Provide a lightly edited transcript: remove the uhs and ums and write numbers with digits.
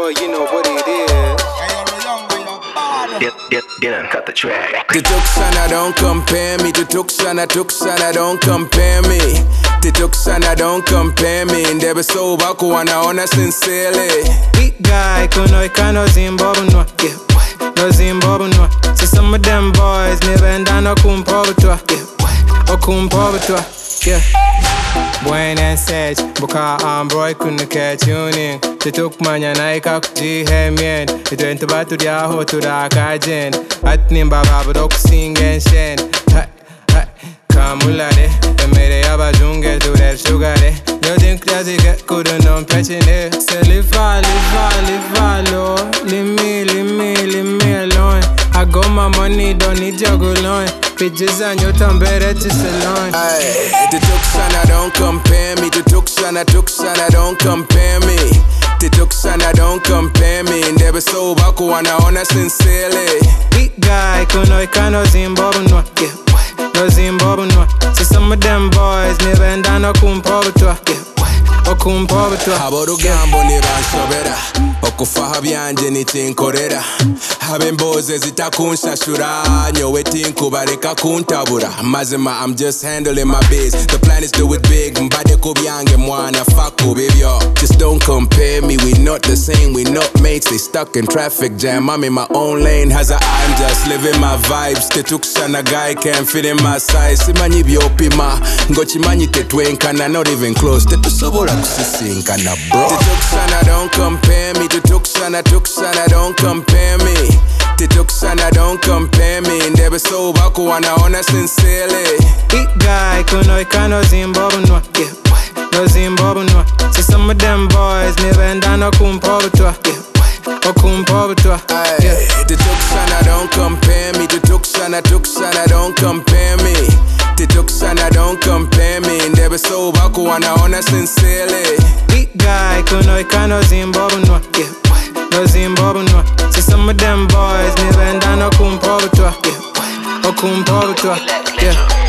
boy, you know what it is. Dylan, cut the track. The Tuksana don't compare me. The Tuksana don't compare me. The Tuksana don't compare me. Ndebe so baku wanaona sincerely. Big guy, kuno ikano zimbabunwa. Yeah, no zimbabunwa. See some of them boys, nibenda no kumpobutwa. Yeah, o kumpobutwa. Yeah. Buen and Sage, buka ambroy couldn't catch tuning. They took manya naika kuji hemien. It went to batu dia ho to da kajen. At nimba babadok sing and shen. Kamulade, the mere yaba jungle to that sugar. You think that you get good and I'm patching it. Say live low. Leave me alone. I got my money, don't need your good line. Bitches and your tongue better to salon. The Tuksana don't compare me. The Tuksana don't compare me. The Tuksana don't compare me. Ndebe so baku wanaona sincerely. Big guy, kuno ikano zimbabunwa. Yeah, no zimbabunwa. See some of them boys, nibenda no kumpobutwa. Yeah, o kumpobutwa. Haborugambo niranshobera. Okufaha byanje nitinkorera. Habemboze zitakunshashura. Nyowe tinkubareka kuntabura. Mazima, I'm just handling my biz. The plan is do it big. Mbade kubyange mwana. Fuck kubibyo. Just don't compare me. We not the same. We not mates. They stuck in traffic jam. I'm in my own lane. I'm just living my vibes. The Tuksana guy can't fit in my size. Simanyi byopima. Ngochimanyi tetwenkana. Not even close. Tetusobola kusisinkana bro. The Tuksana don't compare me. The Tuksana don't compare me. The Tuksana don't compare me. Ndebe so baku wanaona sincerely. Big guy, kuno ikano zimbabunwa. Yeah, no zimbabunwa. See some of them boys, nibenda no kumpobutwa. Yeah, o kumpobutwa. Yeah. The Tuksana don't compare me. The Tuksana don't compare me. The Tuksana don't compare me. Ndebe so baku wanaona sincerely. Big guy, kuno ikano zimbabunwa. Yeah, no zimbabunwa. See some of them boys, nibenda no kumpobutwa. Yeah, o kumpobutwa. Yeah.